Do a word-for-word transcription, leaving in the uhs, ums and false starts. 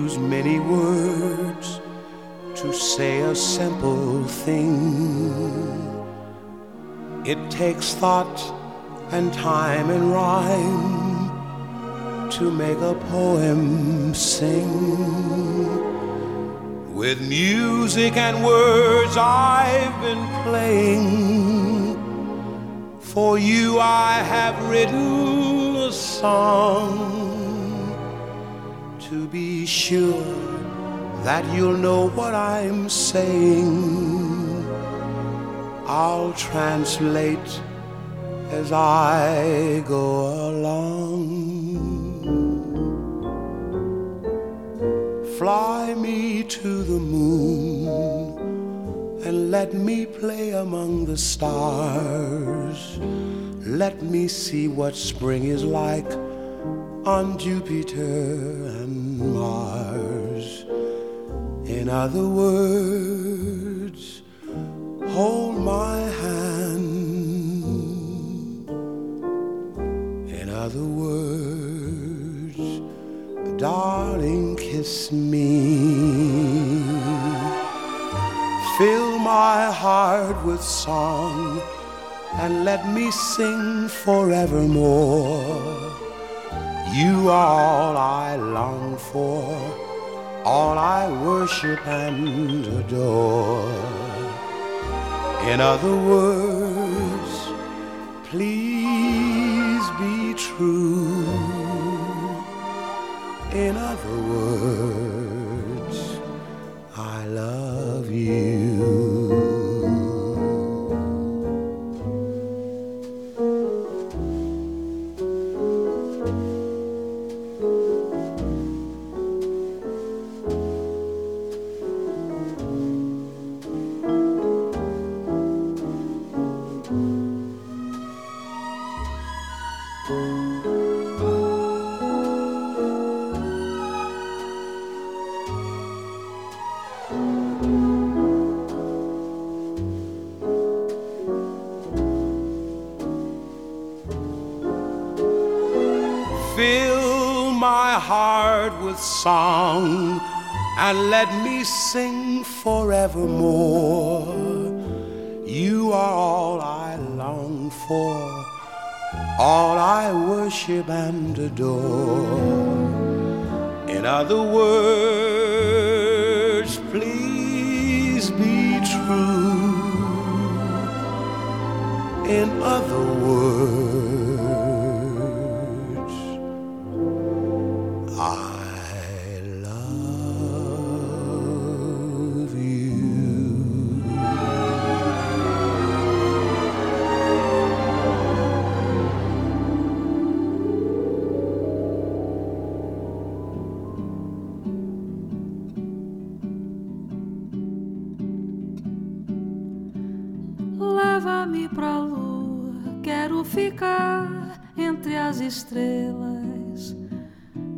use many words to say a simple thing. It takes thought and time and rhyme to make a poem sing. With music and words I've been playing. For you I have written a song. To be sure that you'll know what I'm saying, I'll translate as I go along. Fly me to the moon and let me play among the stars. Let me see what spring is like on Jupiter and Mars. In other words, hold my hand. In other words, darling, kiss me. Fill my heart with song and let me sing forevermore. You are all I long for, all I worship and adore. In other words, please be true. In other words, I love you. Fill my heart with song and let me sing forevermore. You are all I long for, all I worship and adore. In other words, please be true. In other words, I love you. Leva-me pra lua, quero ficar entre as estrelas.